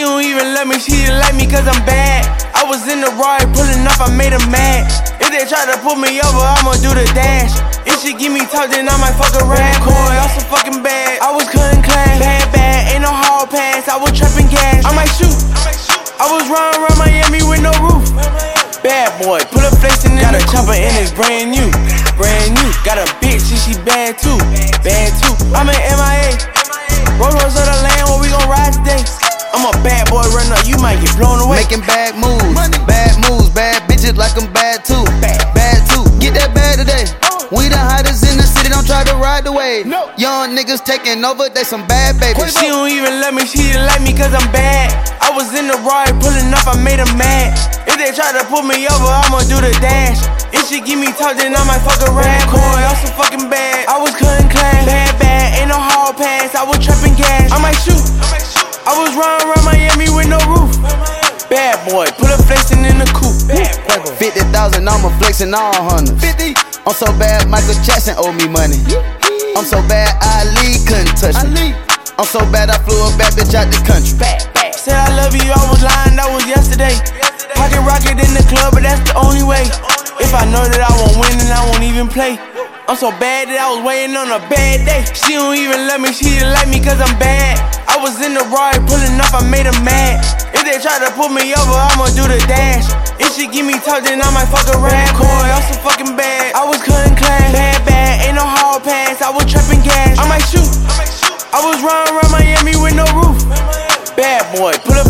She don't even love me, she didn't like me cause I'm bad. I was in the ride, pulling up, I made her mad. If they try to pull me over, I'ma do the dash. If she give me top, then I might fuck around. Bad boy, I'm so fucking bad. I was cutting class. Bad, ain't no hall pass. I was trapping gas. I might shoot. I was riding around Miami with no roof. Bad boy, put a flexin' in the chopper and it's brand new. Brand new. Got a bitch and she bad too. Bad too. I'm an MIA. Rolls Royce of the land where we gon' ride today. I'm a bad boy runner, you might get blown away. Making bad moves, bad bitches like I'm bad too. Bad too. Get that bad today. We the hottest in the city, don't try to ride the wave. Young niggas taking over, they some bad babies. She don't even love me, she didn't like me cause I'm bad. I was in the ride, pulling up, I made her mad. If they try to pull me over, I'ma do the dash. If she give me top, then I might fuck around. Bad boy, I'm so fucking bad. I was cutting class. Bad, ain't no hall pass. I was trapping gas. I might shoot. I was riding around Miami with no roof. Bad boy, put a flexin' in the coupe. 50,000, I'm a flexin' all hundreds. 50. I'm so bad, Michael Jackson owe me money. I'm so bad, Ali couldn't touch me. I'm so bad, I flew a bad bitch out the country. Said I love you, I was lying, that was yesterday. Pocket rocket in the club, but that's the only way. If I know that I won't win, then I won't even play. I'm so bad that I was waiting on a bad day. She don't even love me, she didn't like me cause I'm bad. I was in the ride, pulling up, I made her mad. If they try to pull me over, I'ma do the dash. If she give me top, then I might fuck around. Bad boy, I'm so fucking bad. I was cutting class. Bad, ain't no hall pass. I was trapping gas. I might shoot. I was riding around Miami with no roof. Bad boy, put